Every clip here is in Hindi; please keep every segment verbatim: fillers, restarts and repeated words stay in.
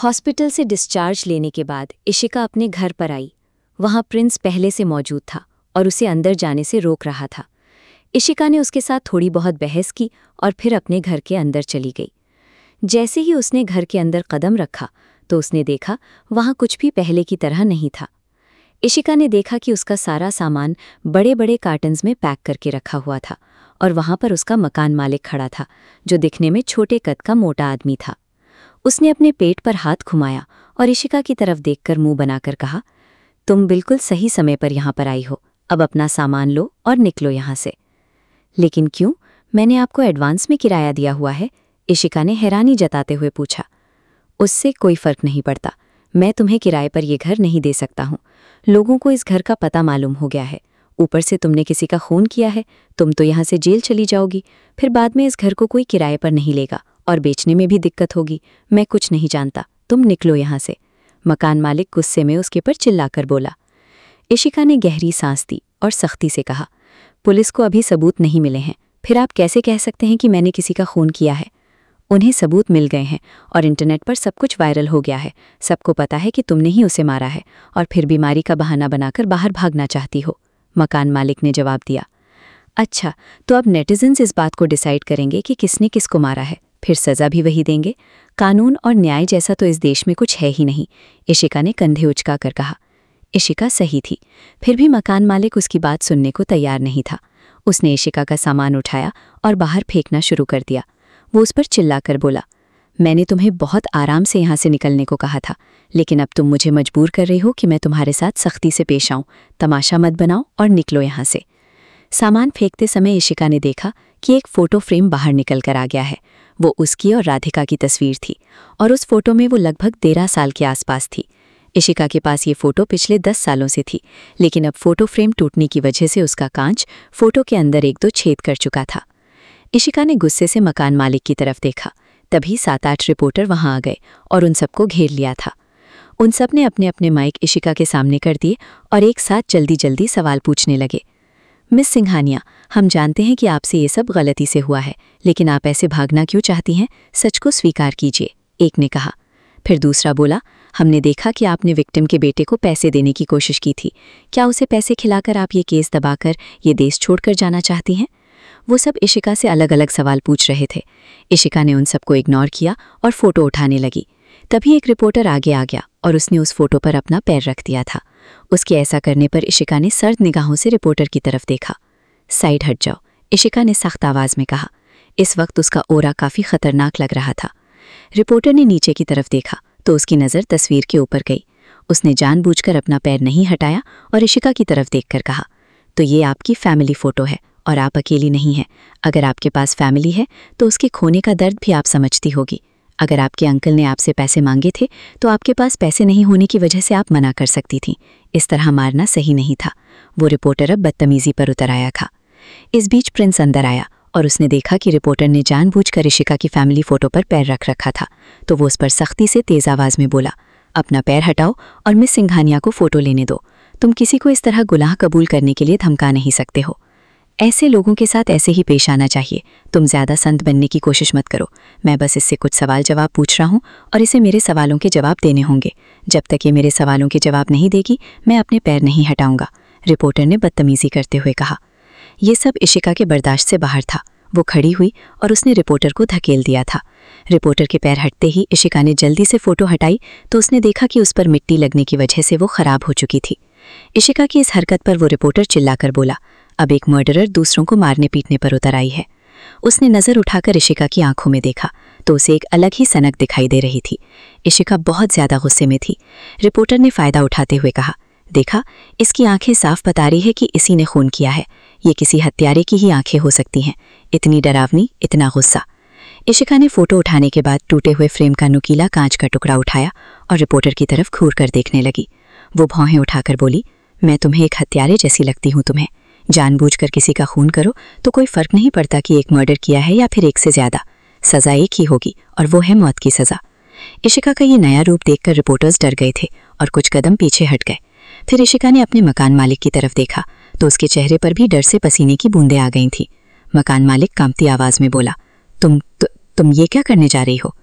हॉस्पिटल से डिस्चार्ज लेने के बाद इशिका अपने घर पर आई। वहां प्रिंस पहले से मौजूद था और उसे अंदर जाने से रोक रहा था। इशिका ने उसके साथ थोड़ी बहुत बहस की और फिर अपने घर के अंदर चली गई। जैसे ही उसने घर के अंदर कदम रखा तो उसने देखा वहां कुछ भी पहले की तरह नहीं था। इशिका ने देखा कि उसका सारा सामान बड़े बड़े कार्टन्स में पैक करके रखा हुआ था और वहां पर उसका मकान मालिक खड़ा था, जो दिखने में छोटे कद का मोटा आदमी था। उसने अपने पेट पर हाथ घुमाया और इशिका की तरफ देखकर मुंह बनाकर कहा, तुम बिल्कुल सही समय पर यहाँ पर आई हो, अब अपना सामान लो और निकलो यहाँ से। लेकिन क्यों? मैंने आपको एडवांस में किराया दिया हुआ है, इशिका ने हैरानी जताते हुए पूछा। उससे कोई फर्क नहीं पड़ता, मैं तुम्हें किराए पर यह घर नहीं दे सकता हूँ। लोगों को इस घर का पता मालूम हो गया है। ऊपर से तुमने किसी का खून किया है, तुम तो यहाँ से जेल चली जाओगी। फिर बाद में इस घर को कोई किराए पर नहीं लेगा और बेचने में भी दिक्कत होगी। मैं कुछ नहीं जानता, तुम निकलो यहाँ से। मकान मालिक गुस्से में उसके पर चिल्लाकर बोला। इशिका ने गहरी सांस दी और सख्ती से कहा, पुलिस को अभी सबूत नहीं मिले हैं, फिर आप कैसे कह सकते हैं कि मैंने किसी का खून किया है? उन्हें सबूत मिल गए हैं और इंटरनेट पर सब कुछ वायरल हो गया है। सबको पता है कि तुमने ही उसे मारा है और फिर बीमारी का बहाना बनाकर बाहर भागना चाहती हो, मकान मालिक ने जवाब दिया। अच्छा, तो अब नेटिजन्स इस बात को डिसाइड करेंगे कि किसने किसको मारा है, फिर सज़ा भी वही देंगे। कानून और न्याय जैसा तो इस देश में कुछ है ही नहीं, इशिका ने कंधे उचका कर कहा। इशिका सही थी, फिर भी मकान मालिक उसकी बात सुनने को तैयार नहीं था। उसने इशिका का सामान उठाया और बाहर फेंकना शुरू कर दिया। वो उस पर चिल्लाकर बोला, मैंने तुम्हें बहुत आराम से यहाँ से निकलने को कहा था, लेकिन अब तुम मुझे मजबूर कर रही हो कि मैं तुम्हारे साथ सख्ती से पेश आऊं। तमाशा मत बनाओ और निकलो यहाँ से। सामान फेंकते समय इशिका ने देखा कि एक फ़ोटो फ्रेम बाहर निकल कर आ गया है। वो उसकी और राधिका की तस्वीर थी और उस फोटो में वो लगभग तेरह साल के आसपास थी। इशिका के पास ये फ़ोटो पिछले दस सालों से थी, लेकिन अब फ़ोटो फ्रेम टूटने की वजह से उसका कांच फ़ोटो के अंदर एक दो छेद कर चुका था। इशिका ने गुस्से से मकान मालिक की तरफ देखा। तभी सात आठ रिपोर्टर वहां आ गए और उन सबको घेर लिया था। उन सब ने अपने अपने माइक इशिका के सामने कर दिए और एक साथ जल्दी जल्दी सवाल पूछने लगे। मिस सिंघानिया, हम जानते हैं कि आपसे ये सब गलती से हुआ है, लेकिन आप ऐसे भागना क्यों चाहती हैं? सच को स्वीकार कीजिए, एक ने कहा। फिर दूसरा बोला, हमने देखा कि आपने विक्टिम के बेटे को पैसे देने की कोशिश की थी। क्या उसे पैसे खिलाकर आप ये केस दबाकर ये देश छोड़कर जाना चाहती हैं? वो सब इशिका से अलग अलग सवाल पूछ रहे थे। इशिका ने उन सबको इग्नोर किया और फोटो उठाने लगी। तभी एक रिपोर्टर आगे आ गया और उसने उस फोटो पर अपना पैर रख दिया था। उसके ऐसा करने पर इशिका ने सर्द निगाहों से रिपोर्टर की तरफ देखा। साइड हट जाओ, इशिका ने सख्त आवाज में कहा। इस वक्त उसका ओरा काफी खतरनाक लग रहा था। रिपोर्टर ने नीचे की तरफ देखा तो उसकी नज़र तस्वीर के ऊपर गई। उसने जानबूझकर अपना पैर नहीं हटाया और इशिका की तरफ देखकर कहा, तो ये आपकी फैमिली फ़ोटो है और आप अकेली नहीं हैं। अगर आपके पास फैमिली है तो उसके खोने का दर्द भी आप समझती होगी। अगर आपके अंकल ने आपसे पैसे मांगे थे तो आपके पास पैसे नहीं होने की वजह से आप मना कर सकती थीं। इस तरह मारना सही नहीं था। वो रिपोर्टर अब बदतमीजी पर उतर आया था। इस बीच प्रिंस अंदर आया और उसने देखा कि रिपोर्टर ने जानबूझकर इशिका की फैमिली फ़ोटो पर पैर रख रखा था, तो वो उस पर सख्ती से तेज़ आवाज़ में बोला, अपना पैर हटाओ और मिस सिंघानिया को फ़ोटो लेने दो। तुम किसी को इस तरह गुनाह कबूल करने के लिए धमका नहीं सकते हो। ऐसे लोगों के साथ ऐसे ही पेश आना चाहिए। तुम ज़्यादा संत बनने की कोशिश मत करो। मैं बस इससे कुछ सवाल जवाब पूछ रहा हूँ और इसे मेरे सवालों के जवाब देने होंगे। जब तक ये मेरे सवालों के जवाब नहीं देगी, मैं अपने पैर नहीं हटाऊंगा, रिपोर्टर ने बदतमीजी करते हुए कहा। ये सब इशिका के बर्दाश्त से बाहर था। वो खड़ी हुई और उसने रिपोर्टर को धकेल दिया था। रिपोर्टर के पैर हटते ही इशिका ने जल्दी से फ़ोटो हटाई तो उसने देखा कि उस पर मिट्टी लगने की वजह से वो ख़राब हो चुकी थी। इशिका की इस हरकत पर वो रिपोर्टर चिल्लाकर बोला, अब एक मर्डरर दूसरों को मारने पीटने पर उतर आई है। उसने नज़र उठाकर इशिका की आंखों में देखा तो उसे एक अलग ही सनक दिखाई दे रही थी। इशिका बहुत ज़्यादा गुस्से में थी। रिपोर्टर ने फ़ायदा उठाते हुए कहा, देखा, इसकी आंखें साफ बता रही है कि इसी ने खून किया है। ये किसी हत्यारे की ही आंखें हो सकती हैं। इतनी डरावनी, इतना गुस्सा। इशिका ने फ़ोटो उठाने के बाद टूटे हुए फ्रेम का नुकीला कांच का टुकड़ा उठाया और रिपोर्टर की तरफ घूर कर देखने लगी। वो भौहें उठाकर बोली, मैं तुम्हें एक हत्यारे जैसी लगती हूँ। तुम्हें जानबूझकर किसी का खून करो तो कोई फ़र्क नहीं पड़ता कि एक मर्डर किया है या फिर एक से ज़्यादा, सज़ा एक ही होगी और वो है मौत की सज़ा। इशिका का ये नया रूप देखकर रिपोर्टर्स डर गए थे और कुछ कदम पीछे हट गए। फिर इशिका ने अपने मकान मालिक की तरफ देखा तो उसके चेहरे पर भी डर से पसीने की बूंदें आ गई थीं। मकान मालिक कांपती आवाज़ में बोला, तुम तु, तुम ये क्या करने जा रही हो?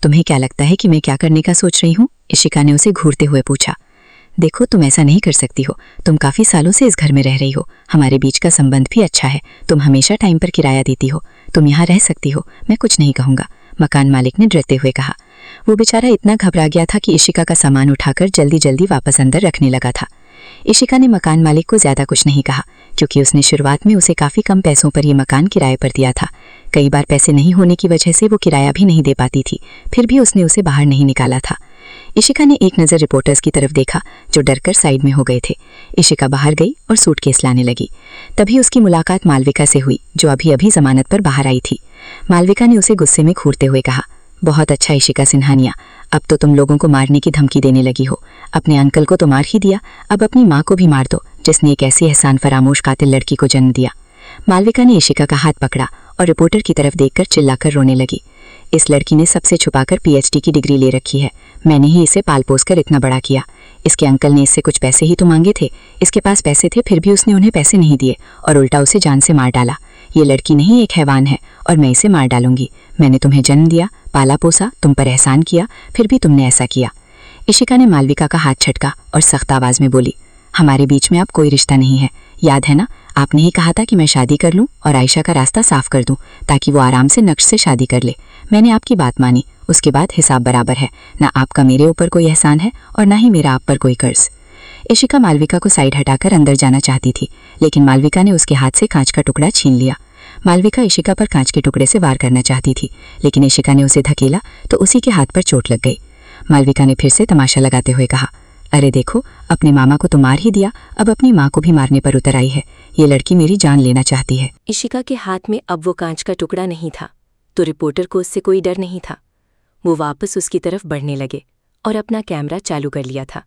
तुम्हें क्या लगता है कि मैं क्या करने का सोच रही हूँ? इशिका ने उसे घूरते हुए पूछा। देखो, तुम ऐसा नहीं कर सकती हो। तुम काफी सालों से इस घर में रह रही हो, हमारे बीच का संबंध भी अच्छा है। तुम हमेशा टाइम पर किराया देती हो, तुम यहाँ रह सकती हो, मैं कुछ नहीं कहूँगा, मकान मालिक ने डरते हुए कहा। वो बेचारा इतना घबरा गया था कि इशिका का सामान उठाकर जल्दी जल्दी वापस अंदर रखने लगा था। इशिका ने मकान मालिक को ज्यादा कुछ नहीं कहा, क्योंकि उसने शुरुआत में उसे काफी कम पैसों पर यह मकान किराए पर दिया था। कई बार पैसे नहीं होने की वजह से वो किराया भी नहीं दे पाती थी, फिर भी उसने उसे बाहर नहीं निकाला था। इशिका ने एक नज़र रिपोर्टर्स की तरफ देखा जो डरकर साइड में हो गए थे। इशिका बाहर गई और सूटकेस लाने लगी। तभी उसकी मुलाकात मालविका से हुई, जो अभी अभी जमानत पर बाहर आई थी। मालविका ने उसे गुस्से में घूरते हुए कहा, बहुत अच्छा इशिका सिन्हानिया, अब तो तुम लोगों को मारने की धमकी देने लगी हो। अपने अंकल को तो मार ही दिया, अब अपनी माँ को भी मार दो, जिसने एक ऐसी एहसान फरामोश कातिल लड़की को जन्म दिया। मालविका ने इशिका का हाथ पकड़ा और रिपोर्टर की तरफ देखकर चिल्लाकर रोने लगी। इस लड़की ने सबसे छुपाकर पीएचडी की डिग्री ले रखी है। मैंने ही इसे पाल पोस कर इतना बड़ा किया। इसके अंकल ने इससे कुछ पैसे ही तो मांगे थे। इसके पास पैसे थे, फिर भी उसने उन्हें पैसे नहीं दिए और उल्टा उसे जान से मार डाला। ये लड़की नहीं, एक हैवान है और मैं इसे मार डालूंगी। मैंने तुम्हें जन्म दिया, पाला पोसा, तुम पर एहसान किया, फिर भी तुमने ऐसा किया। इशिका ने मालविका का हाथ झटका और सख्त आवाज में बोली, हमारे बीच में अब कोई रिश्ता नहीं है। याद है ना, आपने ही कहा था कि मैं शादी कर लूं और आयशा का रास्ता साफ कर दूं ताकि वो आराम से नक्श से शादी कर ले। मैंने आपकी बात मानी, उसके बाद हिसाब बराबर है। ना आपका मेरे ऊपर कोई एहसान है और ना ही मेरा आप पर कोई कर्ज। इशिका मालविका को साइड हटाकर अंदर जाना चाहती थी, लेकिन मालविका ने उसके हाथ से कांच का टुकड़ा छीन लिया। मालविका इशिका पर कांच के टुकड़े से वार करना चाहती थी, लेकिन इशिका ने उसे धकेला तो उसी के हाथ पर चोट लग गई। मालविका ने फिर से तमाशा लगाते हुए कहा, अरे देखो, अपने मामा को तो मार ही दिया, अब अपनी माँ को भी मारने पर उतर आई है। ये लड़की मेरी जान लेना चाहती है। इशिका के हाथ में अब वो कांच का टुकड़ा नहीं था, तो रिपोर्टर को उससे कोई डर नहीं था। वो वापस उसकी तरफ बढ़ने लगे और अपना कैमरा चालू कर लिया था।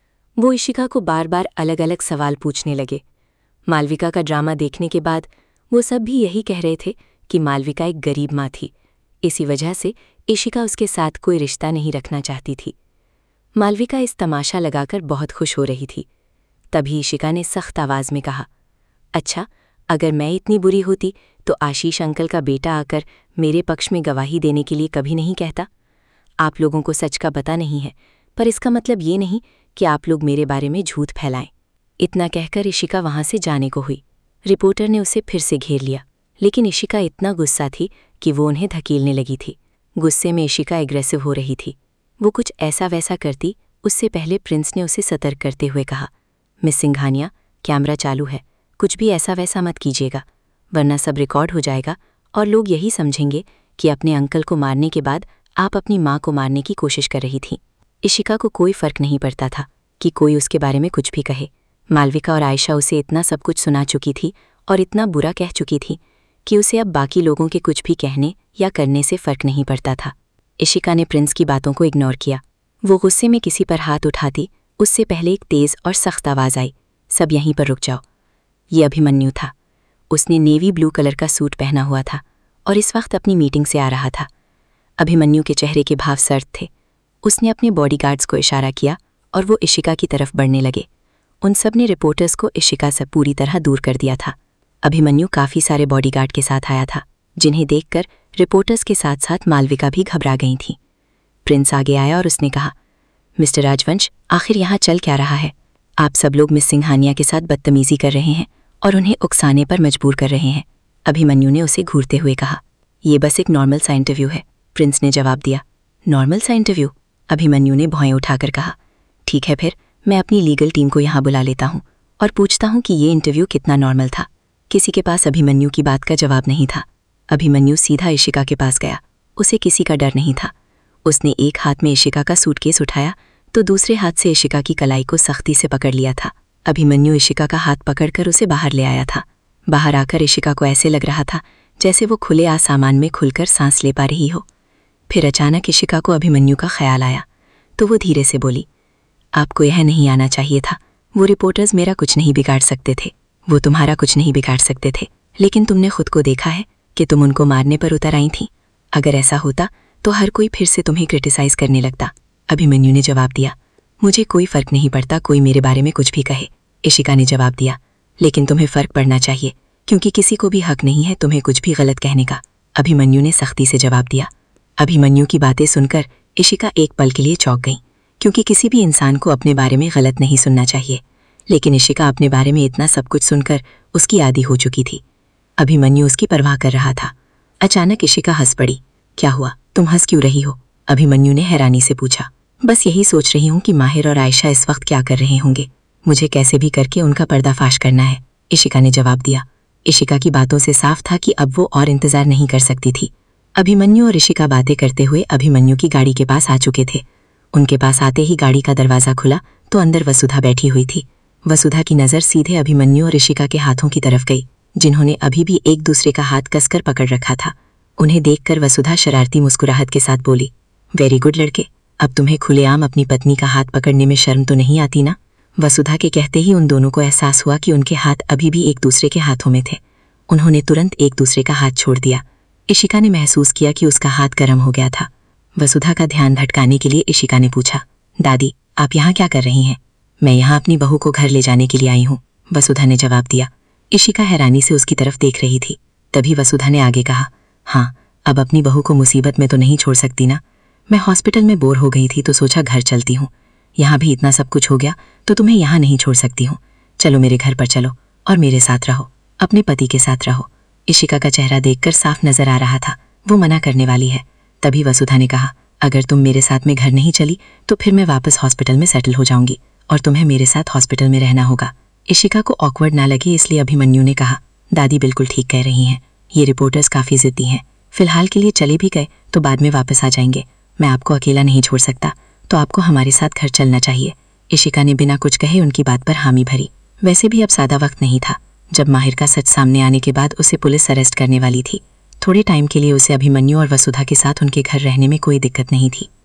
वो इशिका को बार बार अलग अलग सवाल पूछने लगे। मालविका का ड्रामा देखने के बाद वो सब भी यही कह रहे थे कि मालविका एक गरीब माँ थी, इसी वजह से इशिका उसके साथ कोई रिश्ता नहीं रखना चाहती थी। मालविका इस तमाशा लगाकर बहुत खुश हो रही थी। तभी इशिका ने सख्त आवाज़ में कहा, अच्छा, अगर मैं इतनी बुरी होती तो आशीष अंकल का बेटा आकर मेरे पक्ष में गवाही देने के लिए कभी नहीं कहता। आप लोगों को सच का पता नहीं है, पर इसका मतलब ये नहीं कि आप लोग मेरे बारे में झूठ फैलाएं। इतना कहकर इशिका वहाँ से जाने को हुई। रिपोर्टर ने उसे फिर से घेर लिया, लेकिन इशिका इतना गुस्सा थी कि वो उन्हें धकेलने लगी थी। गुस्से में इशिका एग्रेसिव हो रही थी। वो कुछ ऐसा वैसा करती उससे पहले प्रिंस ने उसे सतर्क करते हुए कहा, मिस सिंघानिया, कैमरा चालू है, कुछ भी ऐसा वैसा मत कीजिएगा, वरना सब रिकॉर्ड हो जाएगा और लोग यही समझेंगे कि अपने अंकल को मारने के बाद आप अपनी माँ को मारने की कोशिश कर रही थीं। इशिका को कोई फ़र्क नहीं पड़ता था कि कोई उसके बारे में कुछ भी कहे। मालविका और आयशा उसे इतना सब कुछ सुना चुकी थी और इतना बुरा कह चुकी थी कि उसे अब बाकी लोगों के कुछ भी कहने या करने से फ़र्क नहीं पड़ता था। इशिका ने प्रिंस की बातों को इग्नोर किया। वो गुस्से में किसी पर हाथ उठाती उससे पहले एक तेज़ और सख्त आवाज़ आई, सब यहीं पर रुक जाओ। ये अभिमन्यु था। उसने नेवी ब्लू कलर का सूट पहना हुआ था और इस वक्त अपनी मीटिंग से आ रहा था। अभिमन्यु के चेहरे के भाव सर्द थे। उसने अपने बॉडीगार्ड्स को इशारा किया और वो इशिका की तरफ बढ़ने लगे। उन सब ने रिपोर्टर्स को इशिका से पूरी तरह दूर कर दिया था। अभिमन्यु काफ़ी सारे बॉडीगार्ड के साथ आया था, जिन्हें देखकर रिपोर्टर्स के साथ साथ मालविका भी घबरा गई थी। प्रिंस आगे आया और उसने कहा, मिस्टर राजवंश, आखिर यहाँ चल क्या रहा है? आप सब लोग मिस सिंघानिया के साथ बदतमीजी कर रहे हैं और उन्हें उकसाने पर मजबूर कर रहे हैं। अभिमन्यु ने उसे घूरते हुए कहा, ये बस एक नॉर्मल सा इंटरव्यू है। प्रिंस ने जवाब दिया, नॉर्मल सा इंटरव्यू? अभिमन्यु ने भौएं उठाकर कहा, ठीक है, फिर मैं अपनी लीगल टीम को यहाँ बुला लेता हूँ और पूछता हूँ कि ये इंटरव्यू कितना नॉर्मल था। किसी के पास अभिमन्यु की बात का जवाब नहीं था। अभिमन्यु सीधा इशिका के पास गया। उसे किसी का डर नहीं था। उसने एक हाथ में इशिका का सूटकेस उठाया तो दूसरे हाथ से इशिका की कलाई को सख्ती से पकड़ लिया था। अभिमन्यु इशिका का हाथ पकड़कर उसे बाहर ले आया था। बाहर आकर इशिका को ऐसे लग रहा था जैसे वो खुले आसमान में खुलकर सांस ले पा रही हो। फिर अचानक इशिका को अभिमन्यु का ख्याल आया तो वो धीरे से बोली, आपको यह नहीं आना चाहिए था। वो रिपोर्टर्स मेरा कुछ नहीं बिगाड़ सकते थे, वो तुम्हारा कुछ नहीं बिगाड़ सकते थे, लेकिन तुमने खुद को देखा है कि तुम उनको मारने पर उतर आई थीं। अगर ऐसा होता तो हर कोई फिर से तुम्हें क्रिटिसाइज करने लगता। अभिमन्यु ने जवाब दिया, मुझे कोई फ़र्क नहीं पड़ता कोई मेरे बारे में कुछ भी कहे। इशिका ने जवाब दिया, लेकिन तुम्हें फ़र्क पड़ना चाहिए क्योंकि किसी को भी हक नहीं है तुम्हें कुछ भी गलत कहने का। अभिमन्यु ने सख्ती से जवाब दिया। अभिमन्यु की बातें सुनकर इशिका एक पल के लिए चौंक गई, क्योंकि किसी भी इंसान को अपने बारे में गलत नहीं सुनना चाहिए। लेकिन इशिका अपने बारे में इतना सब कुछ सुनकर उसकी आदी हो चुकी थी। अभिमन्यु उसकी परवाह कर रहा था। अचानक इशिका हंस पड़ी। क्या हुआ, तुम हंस क्यों रही हो? अभिमन्यु ने हैरानी से पूछा। बस यही सोच रही हूँ कि माहिर और आयशा इस वक्त क्या कर रहे होंगे। मुझे कैसे भी करके उनका पर्दाफाश करना है, इशिका ने जवाब दिया। इशिका की बातों से साफ था कि अब वो और इंतजार नहीं कर सकती थी। अभिमन्यु और इशिका बातें करते हुए अभिमन्यु की गाड़ी के पास आ चुके थे। उनके पास आते ही गाड़ी का दरवाजा खुला तो अंदर वसुधा बैठी हुई थी। वसुधा की नज़र सीधे अभिमन्यु और इशिका के हाथों की तरफ गई, जिन्होंने अभी भी एक दूसरे का हाथ कसकर पकड़ रखा था। उन्हें देखकर वसुधा शरारती मुस्कुराहट के साथ बोली, वेरी गुड लड़के, अब तुम्हें खुलेआम अपनी पत्नी का हाथ पकड़ने में शर्म तो नहीं आती ना? वसुधा के कहते ही उन दोनों को एहसास हुआ कि उनके हाथ अभी भी एक दूसरे के हाथों में थे। उन्होंने तुरंत एक दूसरे का हाथ छोड़ दिया। इशिका ने महसूस किया कि उसका हाथ गर्म हो गया था। वसुधा का ध्यान भटकाने के लिए इशिका ने पूछा, दादी आप यहाँ क्या कर रही हैं? मैं यहाँ अपनी बहू को घर ले जाने के लिए आई हूँ, वसुधा ने जवाब दिया। इशिका हैरानी से उसकी तरफ देख रही थी। तभी वसुधा ने आगे कहा, हाँ, अब अपनी बहू को मुसीबत में तो नहीं छोड़ सकती ना। मैं हॉस्पिटल में बोर हो गई थी तो सोचा घर चलती हूँ। यहाँ भी इतना सब कुछ हो गया तो तुम्हें यहाँ नहीं छोड़ सकती हूँ। चलो मेरे घर पर चलो और मेरे साथ रहो, अपने पति के साथ रहो। इशिका का चेहरा देखकर साफ नजर आ रहा था वो मना करने वाली है। तभी वसुधा ने कहा, अगर तुम मेरे साथ में घर नहीं चली तो फिर मैं वापस हॉस्पिटल में सेटल हो जाऊंगी और तुम्हें मेरे साथ हॉस्पिटल में रहना होगा। इशिका को ऑकवर्ड ना लगे इसलिए अभिमन्यु ने कहा, दादी बिल्कुल ठीक कह रही हैं, ये रिपोर्टर्स काफ़ी ज़िद्दी हैं। फिलहाल के लिए चले भी गए तो बाद में वापस आ जाएंगे। मैं आपको अकेला नहीं छोड़ सकता, तो आपको हमारे साथ घर चलना चाहिए। इशिका ने बिना कुछ कहे उनकी बात पर हामी भरी। वैसे भी अब सादा वक्त नहीं था जब माहिर का सच सामने आने के बाद उसे पुलिस अरेस्ट करने वाली थी। थोड़े टाइम के लिए उसे अभिमन्यु और वसुधा के साथ उनके घर रहने में कोई दिक्कत नहीं थी।